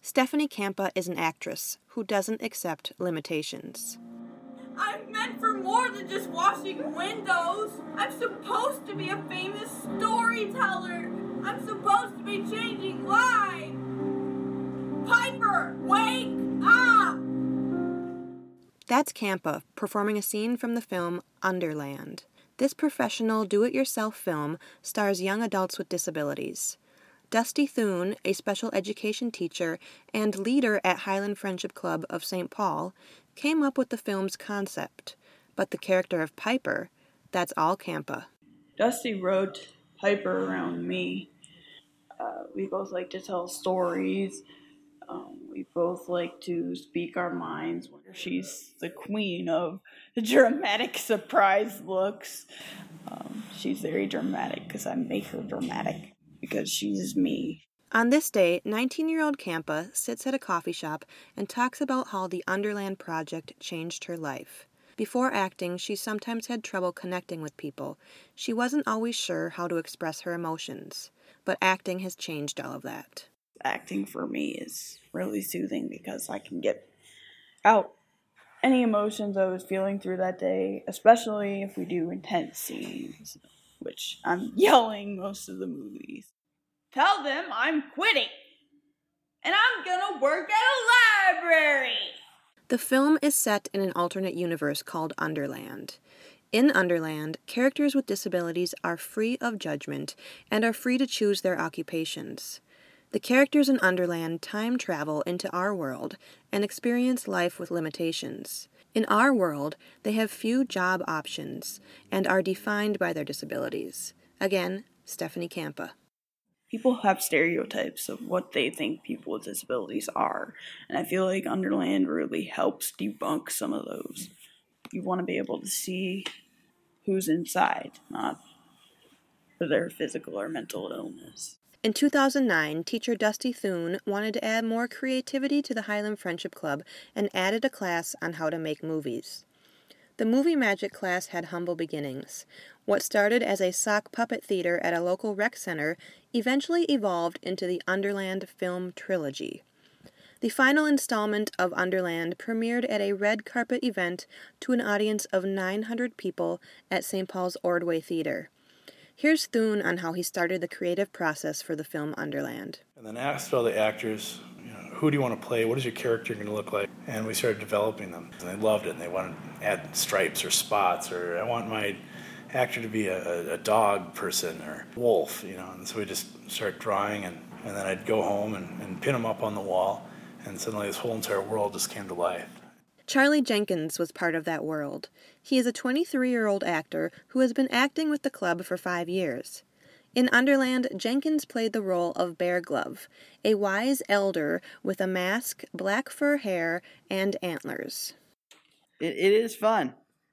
Stephanie Campa is an actress who doesn't accept limitations. I'm meant for more than just washing windows. I'm supposed to be a famous storyteller. I'm supposed to be changing lives. Piper, wake up! That's Campa performing a scene from the film Underland. This professional do-it-yourself film stars young adults with disabilities. Dusty Thune, a special education teacher and leader at Highland Friendship Club of St. Paul, came up with the film's concept. But the character of Piper, that's all Campa. Dusty wrote Piper around me. We both like to tell stories. We both like to speak our minds. She's the queen of dramatic surprise looks. She's very dramatic because I make her dramatic because she's me. On this day, 19-year-old Campa sits at a coffee shop and talks about how the Underland project changed her life. Before acting, she sometimes had trouble connecting with people. She wasn't always sure how to express her emotions, but acting has changed all of that. Acting for me is really soothing because I can get out any emotions I was feeling through that day, especially if we do intense scenes, which I'm yelling most of the movies. Tell them I'm quitting, and I'm gonna work at a library. The film is set in an alternate universe called Underland. In Underland, characters with disabilities are free of judgment and are free to choose their occupations. The characters in Underland time travel into our world and experience life with limitations. In our world, they have few job options and are defined by their disabilities. Again, Stephanie Campa. People have stereotypes of what they think people with disabilities are, and I feel like Underland really helps debunk some of those. You want to be able to see who's inside, not for their physical or mental illness. In 2009, teacher Dusty Thune wanted to add more creativity to the Highland Friendship Club and added a class on how to make movies. The movie magic class had humble beginnings. What started as a sock puppet theater at a local rec center eventually evolved into the Underland film trilogy. The final installment of Underland premiered at a red carpet event to an audience of 900 people at St. Paul's Ordway Theater. Here's Thune on how he started the creative process for the film Underland. And then asked all the actors, who do you want to play? What is your character going to look like? And we started developing them. And they loved it. And they wanted to add stripes or spots, or I want my actor to be a dog person or wolf, And so we just started drawing, and then I'd go home and pin them up on the wall. And suddenly this whole entire world just came to life. Charlie Jenkins was part of that world. He is a 23-year-old actor who has been acting with the club for 5 years. In Underland, Jenkins played the role of Bear Glove, a wise elder with a mask, black fur hair, and antlers. It is fun.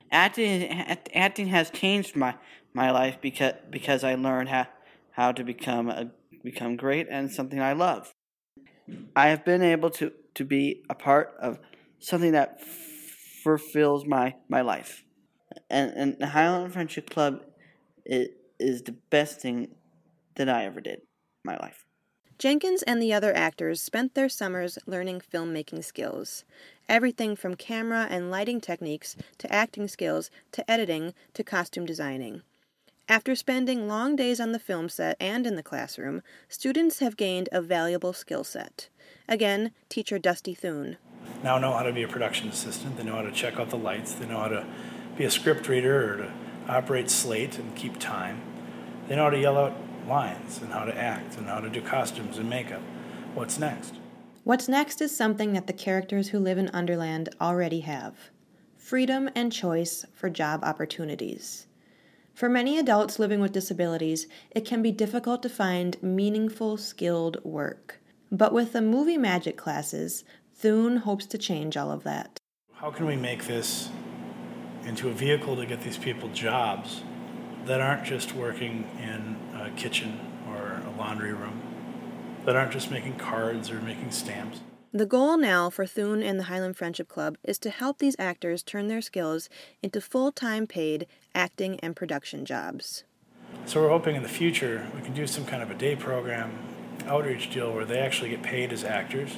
Acting has changed my life because I learned how to become great and something I love. I have been able to be a part of something that fulfills my life. And the Highland Friendship Club is the best thing that I ever did in my life. Jenkins and the other actors spent their summers learning filmmaking skills. Everything from camera and lighting techniques to acting skills to editing to costume designing. After spending long days on the film set and in the classroom, students have gained a valuable skill set. Again, teacher Dusty Thune. Now know how to be a production assistant. They know how to check out the lights. They know how to be a script reader or to operate slate and keep time. They know how to yell out lines and how to act and how to do costumes and makeup. What's next? What's next is something that the characters who live in Underland already have. Freedom and choice for job opportunities. For many adults living with disabilities, it can be difficult to find meaningful, skilled work. But with the movie magic classes, Thune hopes to change all of that. How can we make this into a vehicle to get these people jobs that aren't just working in a kitchen or a laundry room, that aren't just making cards or making stamps? The goal now for Thune and the Highland Friendship Club is to help these actors turn their skills into full-time paid acting and production jobs. So we're hoping in the future we can do some kind of a day program, outreach deal where they actually get paid as actors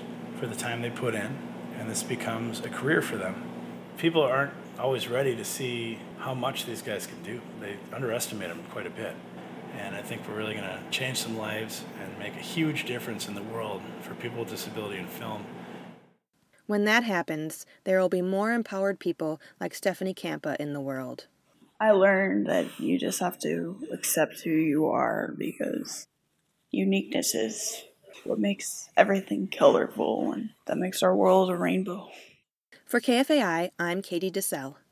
for the time they put in, and this becomes a career for them. People aren't always ready to see how much these guys can do. They underestimate them quite a bit. And I think we're really going to change some lives and make a huge difference in the world for people with disability in film. When that happens, there will be more empowered people like Stephanie Campa in the world. I learned that you just have to accept who you are, because uniqueness is what makes everything colorful, and that makes our world a rainbow. For KFAI, I'm Katie DeSelle.